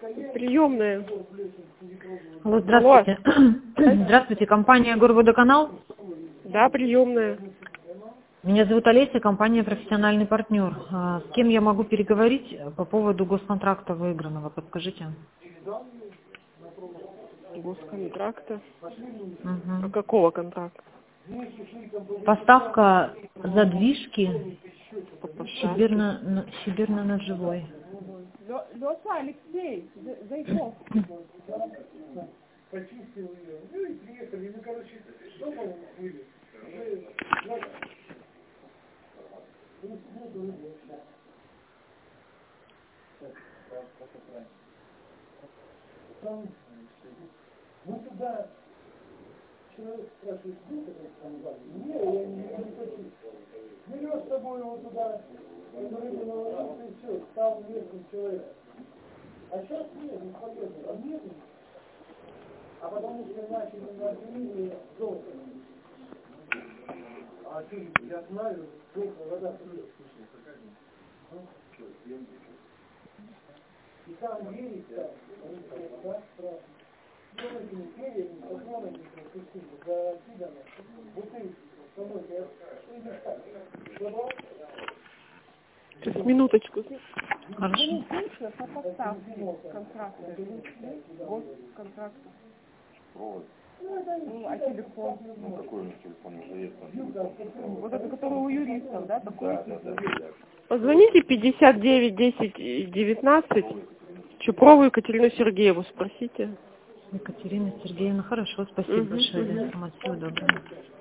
Приемная. Алло, здравствуйте. Здравствуйте, компания Горводоканал. Да, приемная. Меня зовут Олеся, компания «Профессиональный партнер». С кем я могу переговорить по поводу госконтракта выигранного? Подскажите. Госконтракта. А Угу. какого контракта? Поставка задвижки Сибирно-Ножевой. Леша, Алексей, Зайков. Почистил ее. Ну и приехали. Ну, короче, дома были. Мы туда, человек спрашивает, где ты там звали? Не, я не хочу. Берешь с собой его туда, рыбу наложился и все, стал местным человеком. А сейчас нет, бесполезно, а нет. А потому что начали на телевизоре золото. А ты, я знаю, золото, вода придет. И там верить, да, да, страшно. Делайте перьями, позвоните, за Сидана, бутылки, помойте, Сейчас, минуточку. Хорошо. По поставке контракта, госконтракта. Ну, а телефон? Ну, какой у них телефон уже есть? Вот это, который у юристов, да, такой? Позвоните 59 10 19 Чупрову Екатерину Сергееву, спросите. Екатерина Сергеевна, хорошо, спасибо большое за информацию. Доброго.